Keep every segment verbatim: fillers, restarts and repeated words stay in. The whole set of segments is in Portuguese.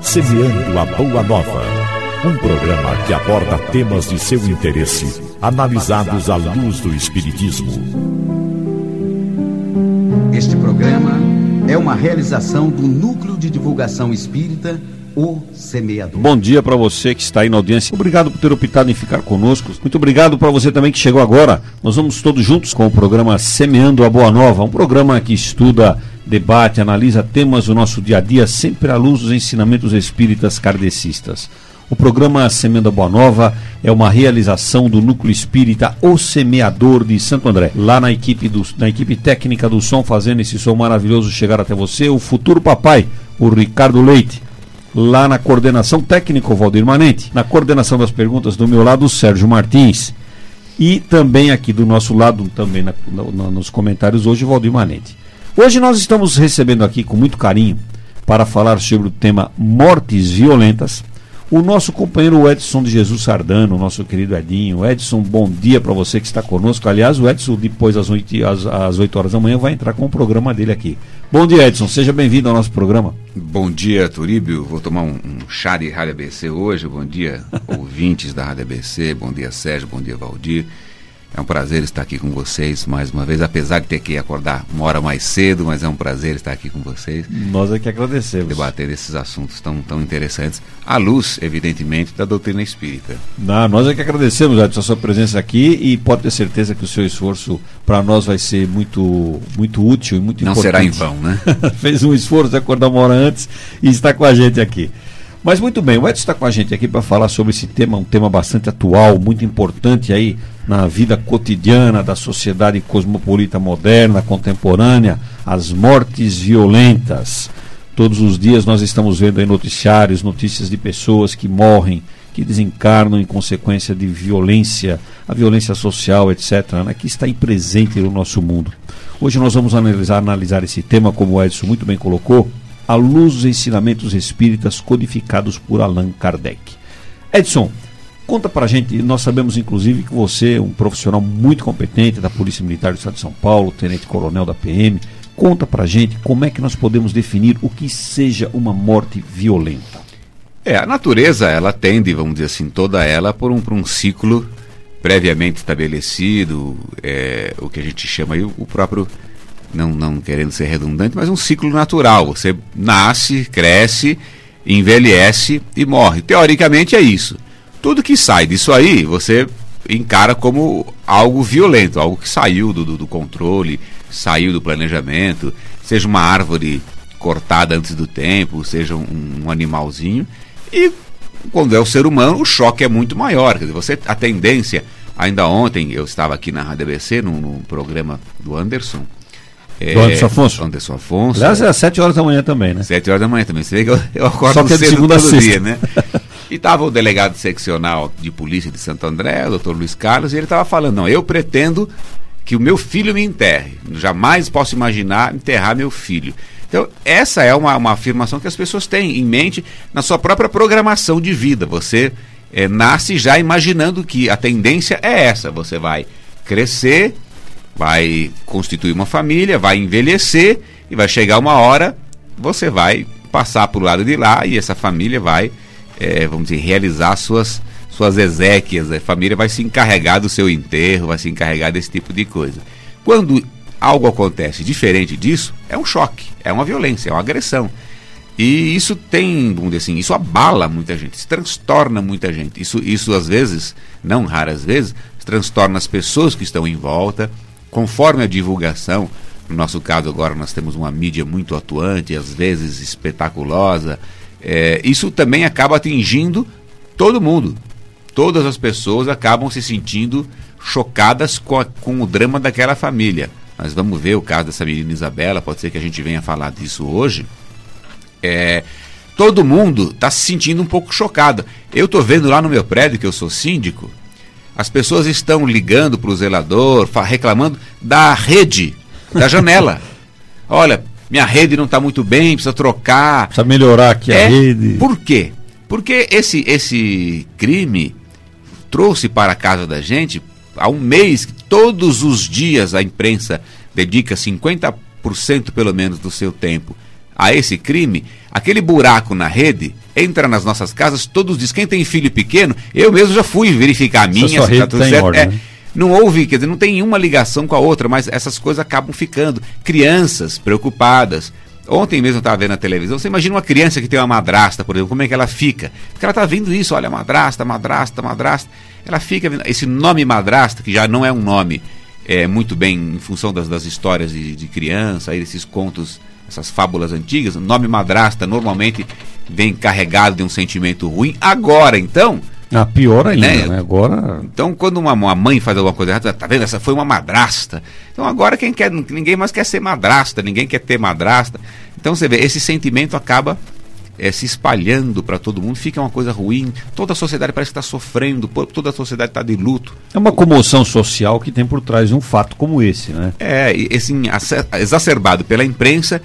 Semeando a Boa Nova, um programa que aborda temas de seu interesse, analisados à luz do Espiritismo. Este programa é uma realização do Núcleo de Divulgação Espírita, O Semeador. Bom dia para você que está aí na audiência. Obrigado por ter optado em ficar conosco. Muito obrigado para você também que chegou agora. Nós vamos todos juntos com o programa Semeando a Boa Nova, um programa que estuda, debate, analisa temas do nosso dia a dia, sempre à luz dos ensinamentos espíritas kardecistas. O programa Semeando a Boa Nova é uma realização do Núcleo Espírita O Semeador de Santo André. Lá na equipe, do, na equipe técnica do som, fazendo esse som maravilhoso chegar até você, o futuro papai, o Ricardo Leite. Lá na coordenação técnica, o Valdir Manente. Na coordenação das perguntas, do meu lado, o Sérgio Martins. E também aqui do nosso lado, também na, na, nos comentários hoje, o Valdir Manente. Hoje nós estamos recebendo aqui com muito carinho, para falar sobre o tema mortes violentas, o nosso companheiro Edson de Jesus Sardano, o nosso querido Edinho. Edson, bom dia para você que está conosco. Aliás, o Edson, depois às oito, às, às oito horas da manhã, vai entrar com o programa dele aqui. Bom dia, Edson, seja bem-vindo ao nosso programa. Bom dia, Turíbio. Vou tomar um, um chá de Rádio A B C hoje. Bom dia, ouvintes da Rádio A B C. Bom dia, Sérgio. Bom dia, Valdir. É um prazer estar aqui com vocês mais uma vez, apesar de ter que acordar uma hora mais cedo, mas é um prazer estar aqui com vocês. Nós é que agradecemos. Debater esses assuntos tão, tão interessantes, à luz, evidentemente, da doutrina espírita. Não, nós é que agradecemos, Edson, a sua presença aqui, e pode ter certeza que o seu esforço para nós vai ser muito, muito útil e muito Não importante. Não será em vão, né? Fez um esforço de acordar uma hora antes e está com a gente aqui. Mas muito bem, o Edson está com a gente aqui para falar sobre esse tema, um tema bastante atual, muito importante aí na vida cotidiana da sociedade cosmopolita moderna, contemporânea, as mortes violentas. Todos os dias nós estamos vendo aí noticiários, notícias de pessoas que morrem, que desencarnam em consequência de violência, a violência social, etcétera, né, que está aí presente no nosso mundo. Hoje nós vamos analisar, analisar esse tema, como o Edson muito bem colocou, à luz dos ensinamentos espíritas codificados por Allan Kardec. Edson, conta pra gente, nós sabemos inclusive que você é um profissional muito competente da Polícia Militar do Estado de São Paulo, tenente-coronel da P M. Conta pra gente como é que nós podemos definir o que seja uma morte violenta. É, a natureza, ela tende, vamos dizer assim, toda ela por um, por um ciclo previamente estabelecido, é, o que a gente chama aí o próprio... Não, não querendo ser redundante, mas um ciclo natural. Você nasce, cresce, envelhece e morre. Teoricamente é isso. Tudo que sai disso aí, você encara como algo violento, algo que saiu do, do, do controle, saiu do planejamento, seja uma árvore cortada antes do tempo, seja um, um animalzinho. E quando é o ser humano, o choque é muito maior. Quer dizer, você, a tendência, ainda ontem eu estava aqui na Rádio A B C, num, num programa do Anderson, É, do Anderson Afonso. Anderson Afonso. Aliás, é às sete horas da manhã também, né? sete horas da manhã também. Você vê que eu, eu acordo Só que é de cedo segunda todo a sexta. dia, né? E estava o delegado seccional de polícia de Santo André, o doutor Luiz Carlos, e ele estava falando, não, eu pretendo que o meu filho me enterre. Jamais posso imaginar enterrar meu filho. Então, essa é uma, uma afirmação que as pessoas têm em mente na sua própria programação de vida. Você é, nasce já imaginando que a tendência é essa. Você vai crescer, vai constituir uma família, vai envelhecer e vai chegar uma hora, você vai passar para o lado de lá e essa família vai, é, vamos dizer, realizar suas, suas exéquias, a família vai se encarregar do seu enterro, vai se encarregar desse tipo de coisa. Quando algo acontece diferente disso, é um choque, é uma violência, é uma agressão. E isso tem, vamos dizer assim, isso abala muita gente, isso transtorna muita gente. Isso, isso às vezes, não raras vezes, transtorna as pessoas que estão em volta. Conforme a divulgação, no nosso caso agora nós temos uma mídia muito atuante, às vezes espetaculosa, é, isso também acaba atingindo todo mundo. Todas as pessoas acabam se sentindo chocadas com, a, com o drama daquela família. Nós vamos ver o caso dessa menina Isabela, pode ser que a gente venha falar disso hoje. É, todo mundo está se sentindo um pouco chocado. Eu estou vendo lá no meu prédio, que eu sou síndico, as pessoas estão ligando para o zelador, reclamando da rede, da janela. Olha, minha rede não está muito bem, precisa trocar. Precisa melhorar aqui é, a rede. Por quê? Porque esse, esse crime trouxe para a casa da gente, há um mês, todos os dias a imprensa dedica cinquenta por cento pelo menos do seu tempo a esse crime, aquele buraco na rede entra nas nossas casas, todos dizem, quem tem filho pequeno, eu mesmo já fui verificar a minha, se tá tudo certo. Ordem, é, né? Não houve, quer dizer, não tem uma ligação com a outra, mas essas coisas acabam ficando. Crianças preocupadas. Ontem mesmo eu estava vendo na televisão, você imagina uma criança que tem uma madrasta, por exemplo, como é que ela fica? Porque ela está vendo isso, olha, madrasta, madrasta, madrasta. Ela fica vendo, esse nome madrasta, que já não é um nome é, muito bem em função das, das histórias de, de criança, aí, esses contos, essas fábulas antigas, o nome madrasta normalmente vem carregado de um sentimento ruim. Agora, então... Ah, pior ainda, né? né? Agora... Então, quando uma, uma mãe faz alguma coisa errada, tá vendo? Essa foi uma madrasta. Então, agora quem quer, ninguém mais quer ser madrasta, ninguém quer ter madrasta. Então, você vê, esse sentimento acaba é, se espalhando para todo mundo, fica uma coisa ruim. Toda a sociedade parece que está sofrendo, toda a sociedade está de luto. É uma comoção social que tem por trás de um fato como esse, né? É, e, assim, exacerbado pela imprensa.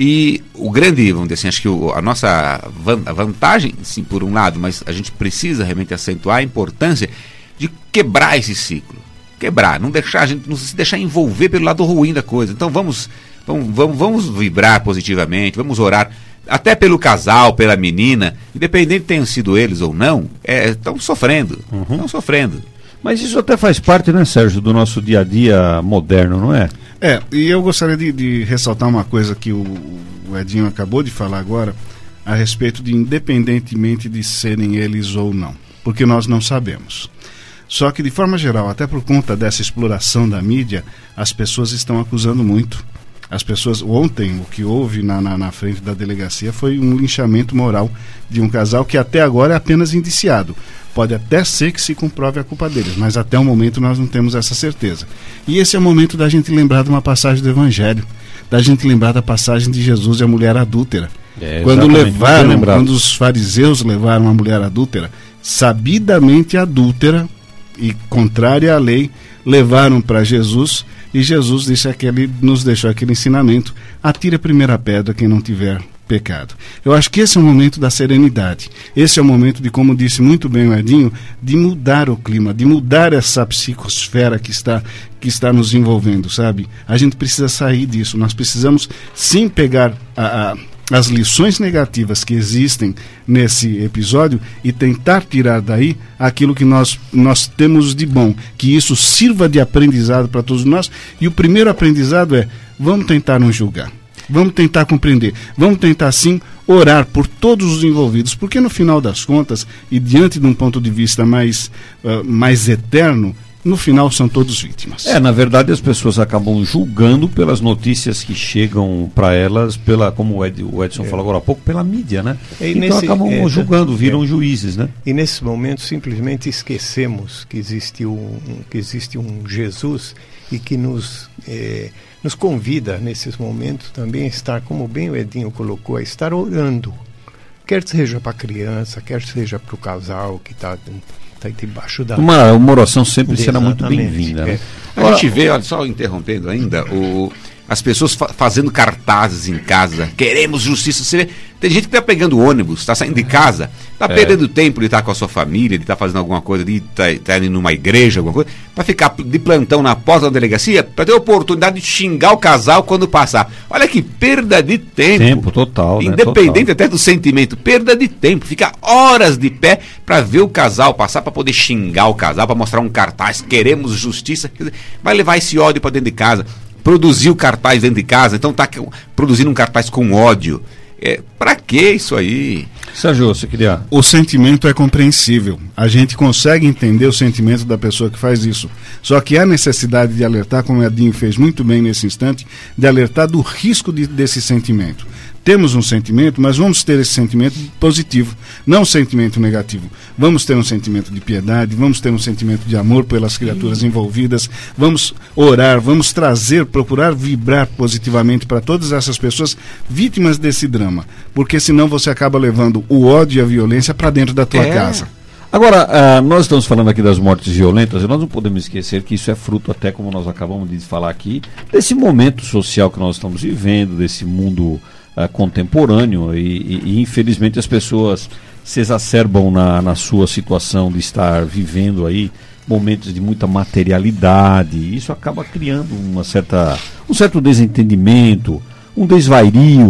E o grande, vamos dizer assim, acho que o, a nossa van, a vantagem, sim, por um lado, mas a gente precisa realmente acentuar a importância de quebrar esse ciclo. Quebrar, não deixar a gente, não se deixar envolver pelo lado ruim da coisa. Então vamos, vamos, vamos, vamos vibrar positivamente, vamos orar até pelo casal, pela menina, independente de tenham sido eles ou não, estão é, sofrendo, estão uhum. sofrendo. Mas isso até faz parte, né, Sérgio, do nosso dia a dia moderno, não é? É, e eu gostaria de, de ressaltar uma coisa que o, o Edinho acabou de falar agora, a respeito de independentemente de serem eles ou não, porque nós não sabemos. Só que, de forma geral, até por conta dessa exploração da mídia, as pessoas estão acusando muito. As pessoas, ontem, o que houve na, na, na frente da delegacia foi um linchamento moral de um casal que até agora é apenas indiciado. Pode até ser que se comprove a culpa deles, mas até o momento nós não temos essa certeza. E esse é o momento da gente lembrar de uma passagem do Evangelho, da gente lembrar da passagem de Jesus e a mulher adúltera. É, quando levaram, quando os fariseus levaram a mulher adúltera, sabidamente adúltera e contrária à lei, levaram para Jesus, e Jesus disse aquele, nos deixou aquele ensinamento: atire a primeira pedra quem não tiver pecado. Eu acho que esse é o momento da serenidade. Esse é o momento de, como disse muito bem o Edinho, de mudar o clima, de mudar essa psicosfera que está, que está nos envolvendo, sabe? A gente precisa sair disso. Nós precisamos sim pegar a, a, as lições negativas que existem nesse episódio e tentar tirar daí aquilo que nós, nós temos de bom, que isso sirva de aprendizado para todos nós. E o primeiro aprendizado é: vamos tentar não julgar. Vamos tentar compreender, vamos tentar sim orar por todos os envolvidos, porque no final das contas, e diante de um ponto de vista mais, uh, mais eterno, no final são todos vítimas. É, na verdade as pessoas acabam julgando pelas notícias que chegam para elas, pela, como o, Ed, o Edson é. falou agora há pouco, pela mídia, né? E então nesse, acabam é, julgando, viram é. juízes, né? E nesse momento simplesmente esquecemos que existe um, que existe um Jesus e que nos... É, nos convida, nesses momentos, também a estar, como bem o Edinho colocou, a estar orando. Quer seja para a criança, quer seja para o casal que está tá debaixo da... Uma, uma oração sempre será muito bem-vinda. Né? É. A gente vê, olha, só interrompendo ainda, o, as pessoas fa- fazendo cartazes em casa: queremos justiça. Você vê, tem gente que está pegando ônibus, está saindo de casa, está é. perdendo tempo de estar com a sua família, de estar fazendo alguma coisa, de estar tá, tá indo numa igreja, alguma coisa, para ficar de plantão na porta da delegacia, para ter a oportunidade de xingar o casal quando passar. Olha que perda de tempo. Tempo total, Independente né? até do sentimento, perda de tempo. Ficar horas de pé para ver o casal passar, para poder xingar o casal, para mostrar um cartaz: queremos justiça. Vai levar esse ódio para dentro de casa. Produzir o cartaz dentro de casa, então está produzindo um cartaz com ódio. É, para que isso aí? Sérgio, você queria... O sentimento é compreensível. A gente consegue entender o sentimento da pessoa que faz isso. Só que há necessidade de alertar, como o Edinho fez muito bem nesse instante, de alertar do risco de, desse sentimento. Temos um sentimento, mas vamos ter esse sentimento positivo, não um sentimento negativo. Vamos ter um sentimento de piedade, vamos ter um sentimento de amor pelas criaturas envolvidas, vamos orar, vamos trazer, procurar vibrar positivamente para todas essas pessoas vítimas desse drama, porque senão você acaba levando o ódio e a violência para dentro da tua é. casa. Agora, uh, nós estamos falando aqui das mortes violentas, e nós não podemos esquecer que isso é fruto, até como nós acabamos de falar aqui, desse momento social que nós estamos vivendo, desse mundo uh, contemporâneo, e, e, e infelizmente as pessoas se exacerbam na, na sua situação de estar vivendo aí momentos de muita materialidade, e isso acaba criando uma certa, um certo desentendimento, um desvario,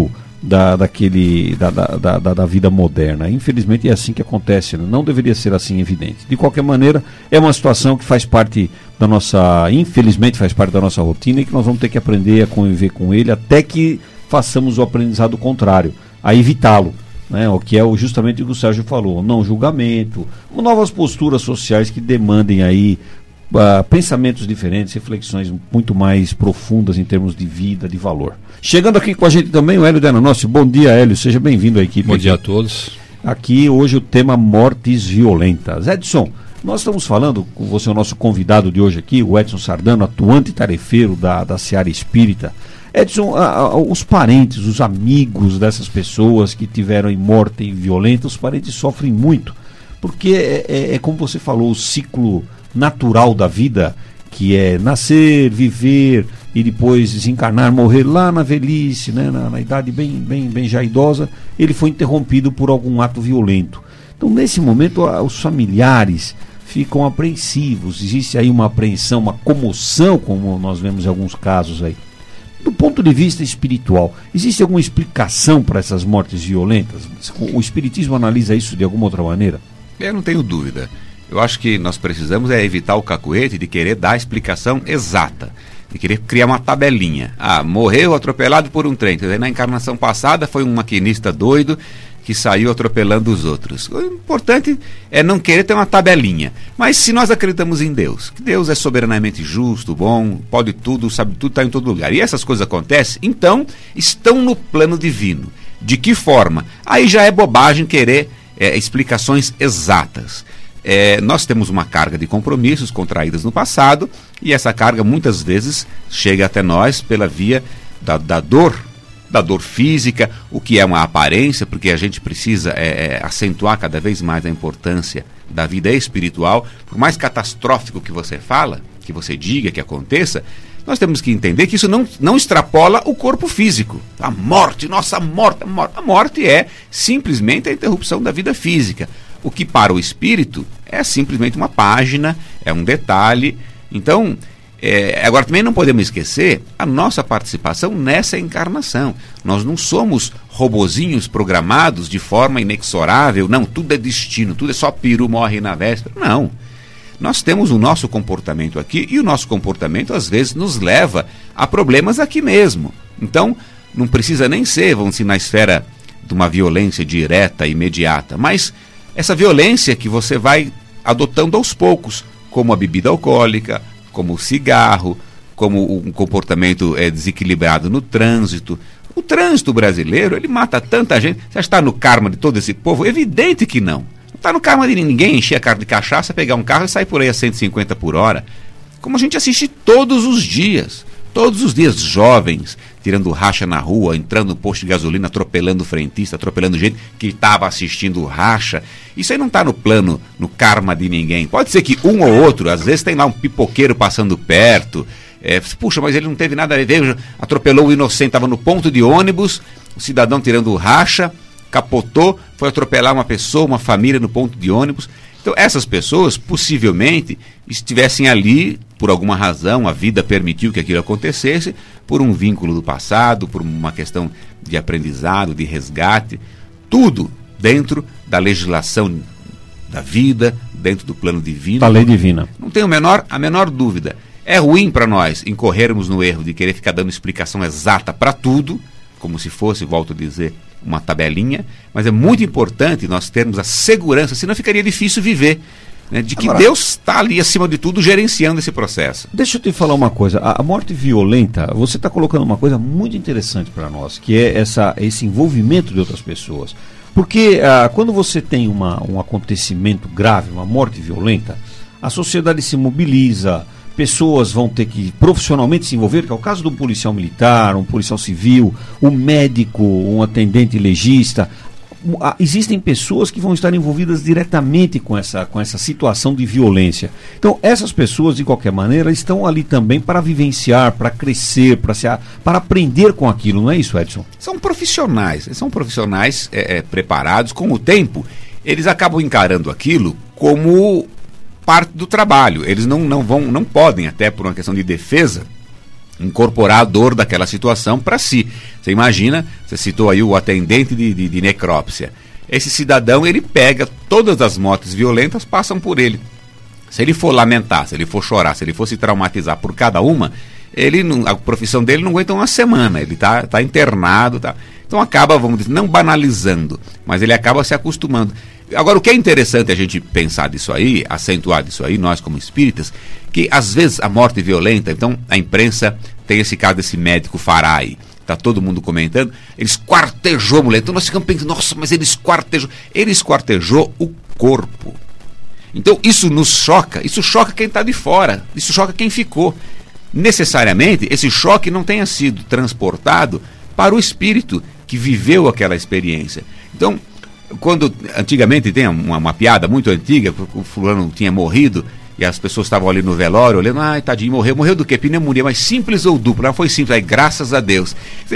da, daquele, da, da, da, da vida moderna. Infelizmente é assim que acontece, né? Não deveria ser assim, evidente. De qualquer maneira, é uma situação que faz parte da nossa, infelizmente faz parte da nossa rotina e que nós vamos ter que aprender a conviver com ele até que façamos o aprendizado contrário, a evitá-lo, né? O que é justamente o que o Sérgio falou, não julgamento, novas posturas sociais que demandem aí Uh, pensamentos diferentes, reflexões muito mais profundas em termos de vida, de valor. Chegando aqui com a gente também o Hélio Dananossi. Bom dia, Hélio, seja bem-vindo à equipe. Bom dia a todos. Aqui hoje o tema mortes violentas. Edson, nós estamos falando com você, o nosso convidado de hoje aqui, o Edson Sardano, atuante tarefeiro da, da Seara Espírita. Edson, a, a, os parentes, os amigos dessas pessoas que tiveram em morte violenta, os parentes sofrem muito, porque é, é, é como você falou, o ciclo natural da vida, que é nascer, viver e depois desencarnar, morrer lá na velhice, né, na, na idade bem, bem, bem já idosa, ele foi interrompido por algum ato violento. Então, nesse momento, a, os familiares ficam apreensivos, existe aí uma apreensão, uma comoção, como nós vemos em alguns casos aí. Do ponto de vista espiritual, existe alguma explicação para essas mortes violentas? O Espiritismo analisa isso de alguma outra maneira? Eu não tenho dúvida. Eu acho que nós precisamos é evitar o cacuete de querer dar a explicação exata, de querer criar uma tabelinha. Ah, morreu atropelado por um trem. Quer dizer, na encarnação passada foi um maquinista doido que saiu atropelando os outros. O importante é não querer ter uma tabelinha. Mas se nós acreditamos em Deus, que Deus é soberanamente justo, bom, pode tudo, sabe tudo, está em todo lugar, e essas coisas acontecem, então estão no plano divino. De que forma? Aí já é bobagem querer é, explicações exatas. É, nós temos uma carga de compromissos contraídos no passado e essa carga muitas vezes chega até nós pela via da, da dor, da dor física, o que é uma aparência, porque a gente precisa é, é, acentuar cada vez mais a importância da vida espiritual. Por mais catastrófico que você fala, que você diga, que aconteça, nós temos que entender que isso não, não extrapola o corpo físico. A morte, nossa, a morte, a morte, a morte é simplesmente a interrupção da vida física. O que para o espírito é simplesmente uma página, é um detalhe. Então, é, agora também não podemos esquecer a nossa participação nessa encarnação. Nós não somos robozinhos programados de forma inexorável. Não, tudo é destino, tudo é só peru morre na véspera. Não. Nós temos o nosso comportamento aqui e o nosso comportamento às vezes nos leva a problemas aqui mesmo. Então, não precisa nem ser, vamos dizer, na esfera de uma violência direta, imediata, mas essa violência que você vai adotando aos poucos, como a bebida alcoólica, como o cigarro, como um comportamento é, desequilibrado no trânsito. O trânsito brasileiro, ele mata tanta gente. Você está no karma de todo esse povo? Evidente que não. Não está no karma de ninguém encher a cara de cachaça, pegar um carro e sair por aí a cento e cinquenta por hora. Como a gente assiste todos os dias. Todos os dias, jovens tirando racha na rua, entrando no posto de gasolina, atropelando o frentista, atropelando gente que estava assistindo o racha. Isso aí não está no plano, no karma de ninguém. Pode ser que um ou outro, às vezes tem lá um pipoqueiro passando perto. É, puxa, mas ele não teve nada a ver, atropelou o inocente, estava no ponto de ônibus, o cidadão tirando racha, capotou, foi atropelar uma pessoa, uma família no ponto de ônibus. Então, essas pessoas, possivelmente, estivessem ali, por alguma razão, a vida permitiu que aquilo acontecesse, por um vínculo do passado, por uma questão de aprendizado, de resgate, tudo dentro da legislação da vida, dentro do plano divino. Da lei divina. Não tenho a menor, a menor dúvida. É ruim para nós incorrermos no erro de querer ficar dando explicação exata para tudo, como se fosse, volto a dizer, uma tabelinha, mas é muito importante nós termos a segurança, senão ficaria difícil viver, né, de que Agora, Deus está ali acima de tudo gerenciando esse processo. Deixa eu te falar uma coisa, a, a morte violenta, você está colocando uma coisa muito interessante para nós, que é essa, esse envolvimento de outras pessoas, porque ah, quando você tem uma, um acontecimento grave, uma morte violenta, a sociedade se mobiliza, pessoas vão ter que profissionalmente se envolver, que é o caso de um policial militar, um policial civil, um médico, um atendente legista. Existem pessoas que vão estar envolvidas diretamente com essa, com essa situação de violência. Então, essas pessoas, de qualquer maneira, estão ali também para vivenciar, para crescer, para, se, para aprender com aquilo, não é isso, Edson? São profissionais, são profissionais é, é, preparados. Com o tempo, eles acabam encarando aquilo como parte do trabalho. Eles não, não, vão, não podem, até por uma questão de defesa, incorporar a dor daquela situação para si. Você imagina, você citou aí o atendente de, de, de necrópsia. Esse cidadão, ele pega todas as mortes violentas, passam por ele. Se ele for lamentar, se ele for chorar, se ele for se traumatizar por cada uma, ele não, a profissão dele não aguenta uma semana, ele está tá internado. Tá. Então acaba, vamos dizer, não banalizando, mas ele acaba se acostumando. Agora, o que é interessante a gente pensar disso aí, acentuar disso aí, nós como espíritas, que às vezes a morte violenta, então a imprensa tem esse caso desse médico Farai, está todo mundo comentando, ele esquartejou a mulher. Então nós ficamos pensando, nossa, mas ele esquartejou, ele esquartejou o corpo. Então isso nos choca, isso choca quem está de fora, isso choca quem ficou. Necessariamente, esse choque não tenha sido transportado para o espírito que viveu aquela experiência. Então, quando antigamente tem uma, uma piada muito antiga, o fulano tinha morrido e as pessoas estavam ali no velório olhando, ai, tadinho, morreu, morreu do quê? Pneumonia, mas simples ou dupla? Não foi simples, aí graças a Deus.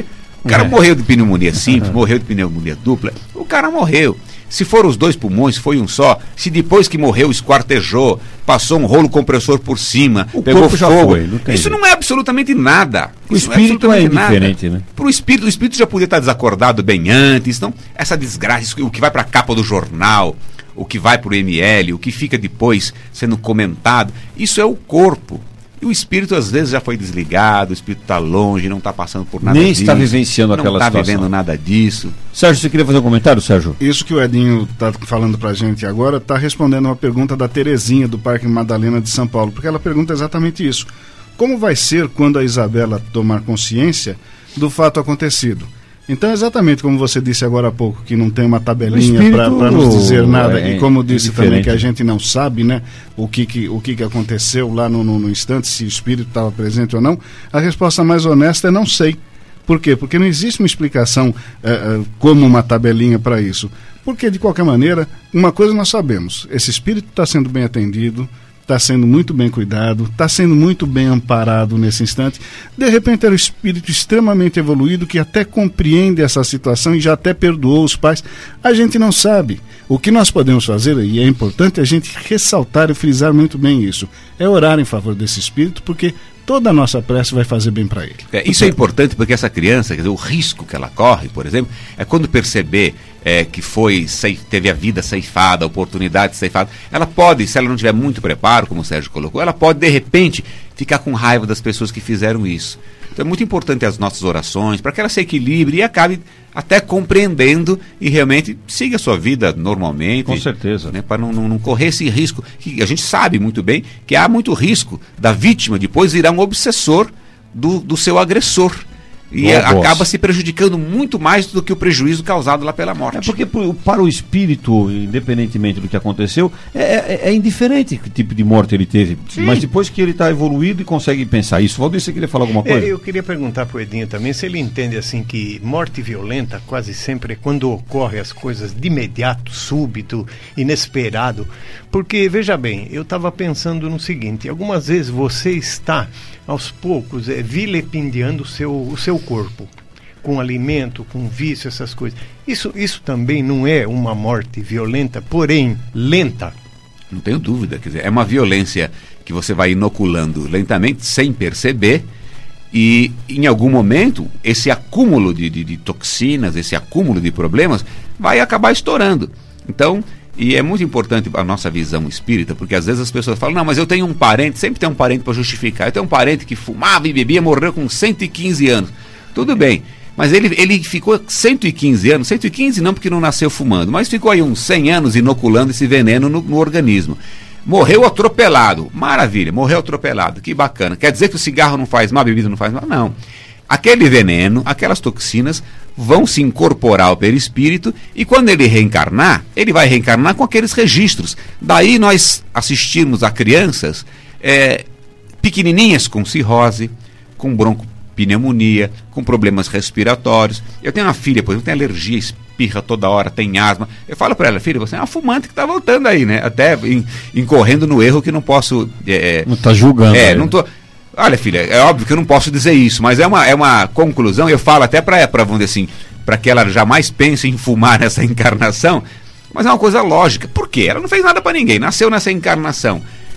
O cara é. morreu de pneumonia simples, morreu de pneumonia dupla, o cara morreu. Se foram os dois pulmões, foi um só. Se depois que morreu esquartejou, passou um rolo compressor por cima, o pegou fogo, já foi, não isso não é absolutamente nada. O isso espírito é, é indiferente, né? Para o espírito, o espírito já podia estar desacordado bem antes. Então, essa desgraça, o que vai para a capa do jornal, o que vai para o M L, o que fica depois sendo comentado, isso é o corpo. E o espírito às vezes já foi desligado, o espírito está longe, não está passando por nada Nem disso. Nem está vivenciando aquela não tá situação. Não está vivendo nada disso. Sérgio, você queria fazer um comentário, Sérgio? Isso que o Edinho está falando para a gente agora está respondendo uma pergunta da Terezinha, do Parque Madalena de São Paulo, porque ela pergunta exatamente isso. Como vai ser quando a Isabela tomar consciência do fato acontecido? Então, exatamente como você disse agora há pouco, que não tem uma tabelinha para nos dizer nada, é, e como disse é também que a gente não sabe, né, o que, que, o que, que aconteceu lá no, no, no instante, se o espírito estava presente ou não, a resposta mais honesta é não sei. Por quê? Porque não existe uma explicação é, é, como uma tabelinha para isso. Porque, de qualquer maneira, uma coisa nós sabemos, esse espírito está sendo bem atendido, está sendo muito bem cuidado, está sendo muito bem amparado nesse instante. De repente era um espírito extremamente evoluído que até compreende essa situação e já até perdoou os pais. A gente não sabe. O que nós podemos fazer, e é importante a gente ressaltar e frisar muito bem isso, é orar em favor desse espírito, porque toda a nossa prece vai fazer bem para ele. É, isso é importante porque essa criança, quer dizer, o risco que ela corre, por exemplo, é quando perceber é, que foi, teve a vida ceifada, a oportunidade ceifada, ela pode, se ela não tiver muito preparo, como o Sérgio colocou, ela pode de repente ficar com raiva das pessoas que fizeram isso. Então é muito importante as nossas orações, para que ela se equilibre e acabe até compreendendo e realmente siga a sua vida normalmente. Com certeza. Né, para não, não, não correr esse risco, que a gente sabe muito bem que há muito risco da vítima depois virar um obsessor do, do seu agressor. E Boa, acaba boss. se prejudicando muito mais do que o prejuízo causado lá pela morte. É porque para o espírito, independentemente do que aconteceu, é, é, é indiferente que tipo de morte ele teve. Sim. Mas depois que ele está evoluído e consegue pensar isso. Valdir, você queria falar alguma coisa? É, eu queria perguntar para o Edinho também se ele entende assim que morte violenta quase sempre é quando ocorre as coisas de imediato, súbito, inesperado. Porque, veja bem, eu estava pensando no seguinte, algumas vezes você está aos poucos é, vilipendiando o seu, o seu corpo, com alimento, com vício, essas coisas. Isso, isso também não é uma morte violenta, porém lenta? Não tenho dúvida, quer dizer, é uma violência que você vai inoculando lentamente, sem perceber, e em algum momento esse acúmulo de, de, de toxinas, esse acúmulo de problemas vai acabar estourando. Então, e é muito importante a nossa visão espírita, porque às vezes as pessoas falam, não, mas eu tenho um parente, sempre tem um parente para justificar, eu tenho um parente que fumava e bebia, morreu com cento e quinze anos. Tudo bem, mas ele, ele ficou cento e quinze anos, cento e quinze não porque não nasceu fumando, mas ficou aí uns cem anos inoculando esse veneno no, no organismo. Morreu atropelado, maravilha, morreu atropelado, que bacana. Quer dizer que o cigarro não faz mal, a bebida não faz mal? Não. Aquele veneno, aquelas toxinas vão se incorporar ao perispírito e quando ele reencarnar, ele vai reencarnar com aqueles registros. Daí nós assistimos a crianças é, pequenininhas com cirrose, com broncopneumonia, com problemas respiratórios. Eu tenho uma filha, por exemplo, tem alergia, espirra toda hora, tem asma. Eu falo para ela, filha, você é uma fumante que está voltando aí, né? Até incorrendo no erro que não posso... É, não está julgando. É, aí. não tô... Olha, filha, é óbvio que eu não posso dizer isso, mas é uma, é uma conclusão, eu falo até para, vamos dizer assim, para que ela jamais pense em fumar nessa encarnação, mas é uma coisa lógica. Por quê? Ela não fez nada para ninguém, nasceu nessa encarnação.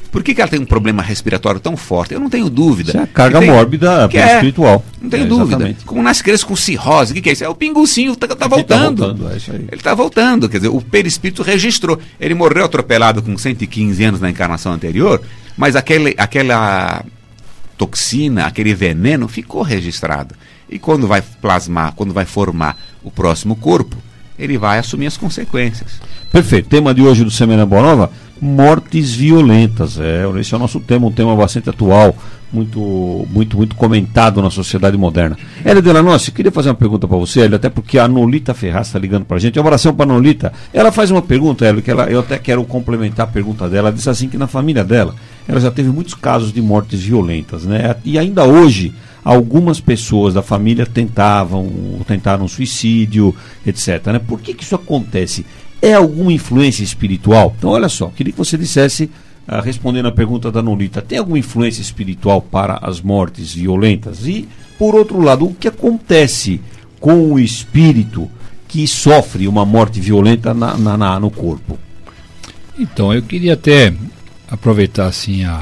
Por que, que ela tem um problema respiratório tão forte? Eu não tenho dúvida. Isso é a carga tem, mórbida é, espiritual. Não tenho é, dúvida. Exatamente. Como nas crianças com cirrose, o que, que é isso? É o pingucinho, está tá voltando. Tá voltando é isso aí. Ele está voltando, quer dizer, o perispírito registrou. Ele morreu atropelado com cento e quinze anos na encarnação anterior, mas aquele, aquela toxina, aquele veneno ficou registrado. E quando vai plasmar, quando vai formar o próximo corpo, ele vai assumir as consequências. Perfeito. Tema de hoje do Semeando a Boa Nova, mortes violentas. É, esse é o nosso tema, um tema bastante atual, muito, muito, muito comentado na sociedade moderna. Hélio Delanossi, eu queria fazer uma pergunta para você, Hélio, até porque a Nolita Ferraz está ligando para a gente. Uma oração para a Nolita. Ela faz uma pergunta, Hélio, que ela, eu até quero complementar a pergunta dela. Ela disse assim que na família dela, ela já teve muitos casos de mortes violentas, né? E ainda hoje, algumas pessoas da família tentavam, tentaram suicídio, etcétera, né? Por que que isso acontece? É alguma influência espiritual? Então, olha só, queria que você dissesse, uh, respondendo a pergunta da Nolita, tem alguma influência espiritual para as mortes violentas? E, por outro lado, o que acontece com o espírito que sofre uma morte violenta na, na, na, no corpo? Então, eu queria até aproveitar assim a,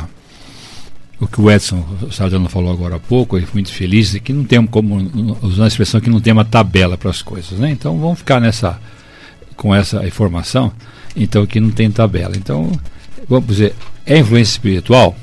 o que o Edson Sardano falou agora há pouco, eu fui muito feliz, e que não tem como, usando a expressão que não tem uma tabela para as coisas, né? Então vamos ficar nessa, com essa informação, então que não tem tabela. Então, vamos dizer, é influência espiritual?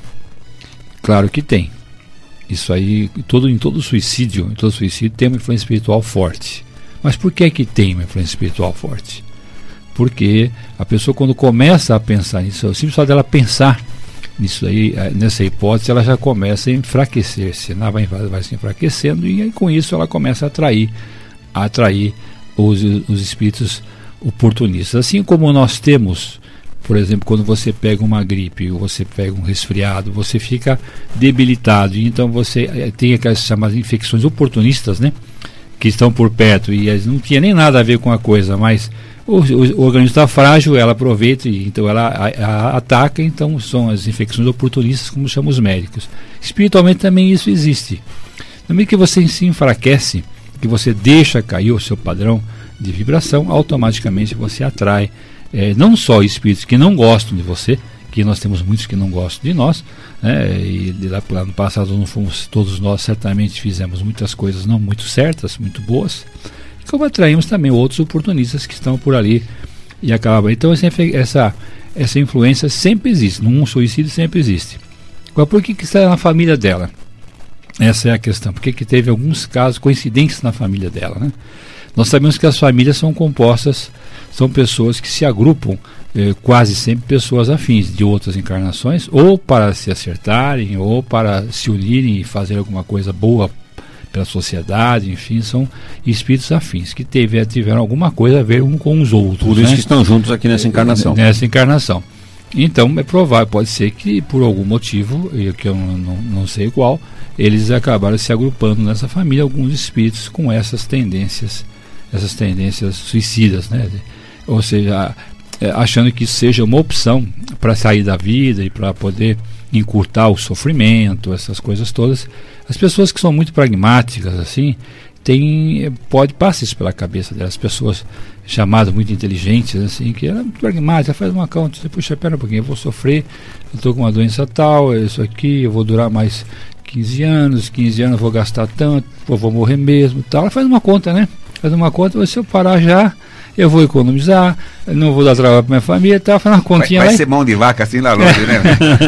Claro que tem. Isso aí, todo, em todo suicídio, em todo suicídio tem uma influência espiritual forte. Mas por que que tem uma influência espiritual forte? Porque a pessoa, quando começa a pensar nisso, o simples fato dela pensar nisso aí, nessa hipótese, ela já começa a enfraquecer-se, ela vai, vai se enfraquecendo, e aí, com isso ela começa a atrair, a atrair os, os espíritos oportunistas. Assim como nós temos, por exemplo, quando você pega uma gripe ou você pega um resfriado, você fica debilitado, e então você tem aquelas chamadas infecções oportunistas, né, que estão por perto, e não tinha nem nada a ver com a coisa, mas o, o, o organismo está frágil, ela aproveita e então ela a, a, ataca. Então são as infecções oportunistas, como chamam os médicos. Espiritualmente também isso existe. No meio que você se enfraquece, que você deixa cair o seu padrão de vibração, automaticamente você atrai é, não só espíritos que não gostam de você, que nós temos muitos que não gostam de nós, né, e de lá no passado não fomos, todos nós certamente fizemos muitas coisas não muito certas, muito boas, como atraímos também outros oportunistas que estão por ali e acabam. Então essa, essa, essa influência sempre existe, num suicídio sempre existe. Agora, por que que está na família dela? Essa é a questão. Por que que teve alguns casos coincidentes na família dela, né? Nós sabemos que as famílias são compostas, são pessoas que se agrupam, eh, quase sempre pessoas afins de outras encarnações, ou para se acertarem, ou para se unirem e fazer alguma coisa boa pela sociedade, enfim, são espíritos afins, que teve, tiveram alguma coisa a ver um com os outros. Por isso, né, que estão juntos aqui nessa encarnação. Nessa encarnação. Então, é provável, pode ser que por algum motivo, que eu não, não, não sei qual, eles acabaram se agrupando nessa família, alguns espíritos com essas tendências, essas tendências suicidas, né? Ou seja, achando que isso seja uma opção para sair da vida e para poder encurtar o sofrimento, essas coisas todas. As pessoas que são muito pragmáticas, assim, tem, pode passar isso pela cabeça delas, pessoas chamadas muito inteligentes, assim, que ela é muito pragmática, faz uma conta, você puxa, pera um pouquinho, eu vou sofrer, eu estou com uma doença tal, isso aqui, eu vou durar mais quinze anos, quinze anos eu vou gastar tanto, eu vou morrer mesmo, tal. Ela faz uma conta, né? Faz uma conta, se eu parar já, eu vou economizar, eu não vou dar trabalho para minha família, tá? Faz uma continha. Vai, vai lá ser mão de vaca assim lá longe, né?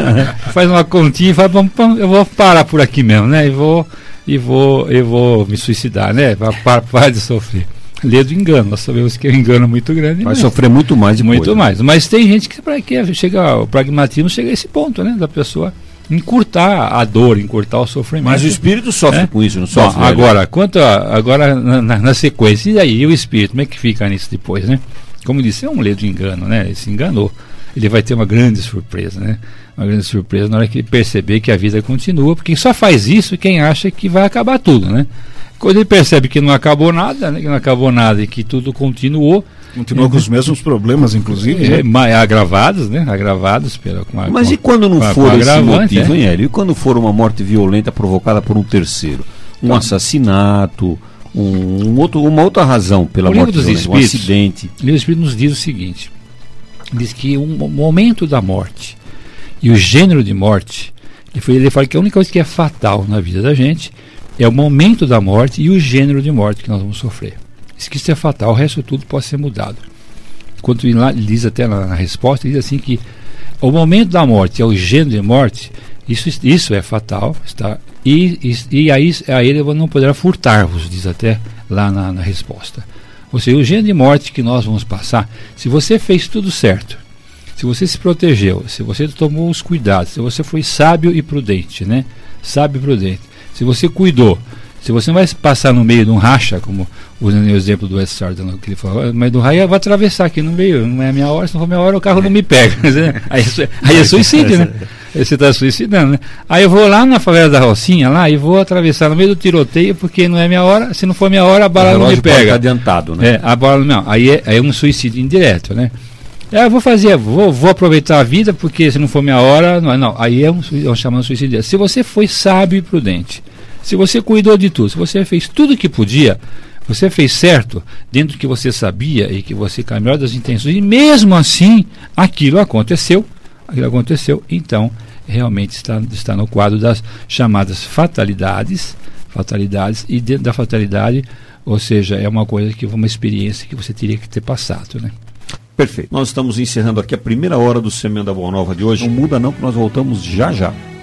Faz uma continha e fala, pam, pam, eu vou parar por aqui mesmo, né? E vou, e vou, eu vou me suicidar, né? Para parar de sofrer. Lê do engano, nós sabemos que é um engano muito grande. Vai sofrer muito mais depois. Muito, né, mais. Mas tem gente que, pra, que chega, o pragmatismo chega a esse ponto, né? Da pessoa encurtar a dor, encurtar o sofrimento. Mas o espírito sofre, é, com isso, não sofre? Bom, agora, quanto a, agora na, na, na sequência, e aí o espírito, como é que fica nisso depois, né? Como disse, é um ledo de engano, né? Ele se enganou. Ele vai ter uma grande surpresa, né? Uma grande surpresa na hora que ele perceber que a vida continua, porque só faz isso quem acha que vai acabar tudo, né? Quando ele percebe que não acabou nada, né? Que não acabou nada e que tudo continuou, continua com os mesmos problemas, inclusive, é, né? agravados, né? Agravados pela, com a, Mas com e quando não a, for esse agravante, motivo, é? hein, Hélio? E quando for uma morte violenta provocada por um terceiro? Um tá. assassinato, um, um outro, uma outra razão pela morte dos violenta, um acidente? O livro dos Espíritos nos diz o seguinte, diz que um momento da morte E o gênero de morte, ele, foi, ele fala que a única coisa que é fatal na vida da gente é o momento da morte e o gênero de morte que nós vamos sofrer. Isso que isso é fatal, o resto tudo pode ser mudado. Quando ele diz até na, na resposta, diz assim que o momento da morte é o gênero de morte, isso, isso é fatal, está, e, e, e aí, aí ele não poderá furtar-vos, diz até lá na, na resposta. Ou seja, o gênero de morte que nós vamos passar, se você fez tudo certo, se você se protegeu, se você tomou os cuidados, se você foi sábio e prudente, né? Sábio e prudente, se você cuidou, se você não vai passar no meio de um racha, como usando o exemplo do Ed Sardan, que ele falou, mas do raio eu vou atravessar aqui no meio, não é a minha hora, se não for a minha hora o carro não me pega. aí, aí é suicídio, né? Aí você está suicidando, né? Aí eu vou lá na favela da Rocinha, lá, e vou atravessar no meio do tiroteio, porque não é minha hora, se não for a minha hora, a bala não me pega. Adiantado, né? É, a bala não, aí é, é um suicídio indireto, né? É, eu vou fazer, vou, vou aproveitar a vida, porque se não for minha hora, não, não aí é um, é um chamado suicídio indireto. Se você foi sábio e prudente, se você cuidou de tudo, se você fez tudo o que podia, você fez certo dentro do que você sabia e que você caminhou das intenções, e mesmo assim aquilo aconteceu, aquilo aconteceu, então realmente está, está no quadro das chamadas fatalidades, fatalidades, e dentro da fatalidade, ou seja, é uma coisa que uma experiência que você teria que ter passado, né? Perfeito. Nós estamos encerrando aqui a primeira hora do Semeando a Boa Nova de hoje. Não muda não, que nós voltamos já já.